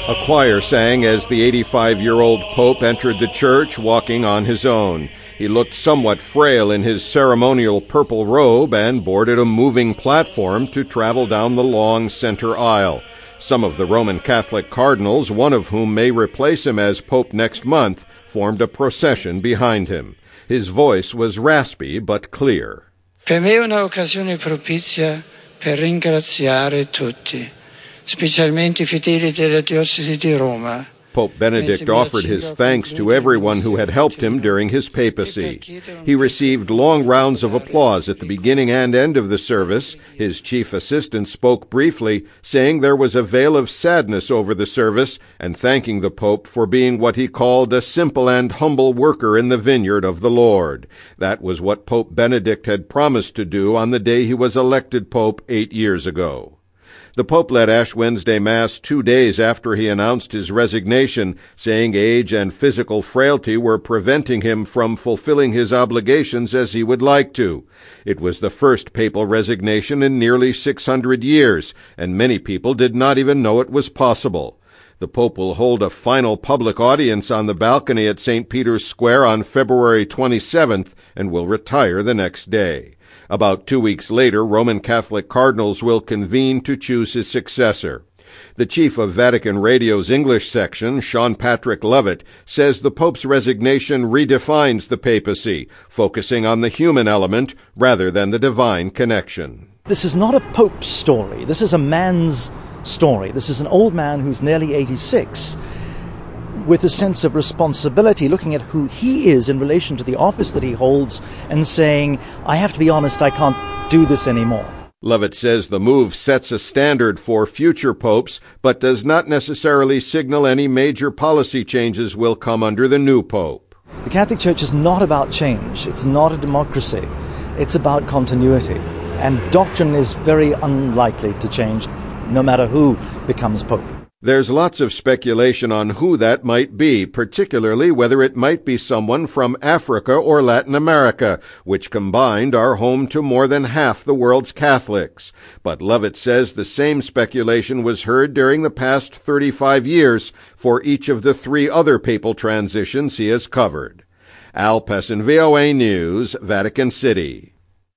A choir sang as the 85-year-old Pope entered the church, walking on his own. He looked somewhat frail in his ceremonial purple robe and boarded a moving platform to travel down the long center aisle. Some of the Roman Catholic cardinals, one of whom may replace him as Pope next month, formed a procession behind him. His voice was raspy but clear. Per me è un'occasione propizia per ringraziare tutti, specialmente i fedeli della diocesi di Roma. Pope Benedict offered his thanks to everyone who had helped him during his papacy. He received long rounds of applause at the beginning and end of the service. His chief assistant spoke briefly, saying there was a veil of sadness over the service, and thanking the Pope for being what he called a simple and humble worker in the vineyard of the Lord. That was what Pope Benedict had promised to do on the day he was elected Pope 8 years ago. The Pope led Ash Wednesday Mass 2 days after he announced his resignation, saying age and physical frailty were preventing him from fulfilling his obligations as he would like to. It was the first papal resignation in nearly 600 years, and many people did not even know it was possible. The Pope will hold a final public audience on the balcony at St. Peter's Square on February 27th and will retire the next day. About 2 weeks later, Roman Catholic cardinals will convene to choose his successor. The chief of Vatican Radio's English section, Sean Patrick Lovett, says the Pope's resignation redefines the papacy, focusing on the human element rather than the divine connection. This is not a Pope's story. This is a man's story. This is an old man who's nearly 86, with a sense of responsibility, looking at who he is in relation to the office that he holds and saying, I have to be honest, I can't do this anymore. Lovett says the move sets a standard for future popes, but does not necessarily signal any major policy changes will come under the new pope. The Catholic Church is not about change. It's not a democracy. It's about continuity. And doctrine is very unlikely to change, no matter who becomes pope. There's lots of speculation on who that might be, particularly whether it might be someone from Africa or Latin America, which combined are home to more than half the world's Catholics. But Lovett says the same speculation was heard during the past 35 years for each of the 3 other papal transitions he has covered. Al Pessin, VOA News, Vatican City.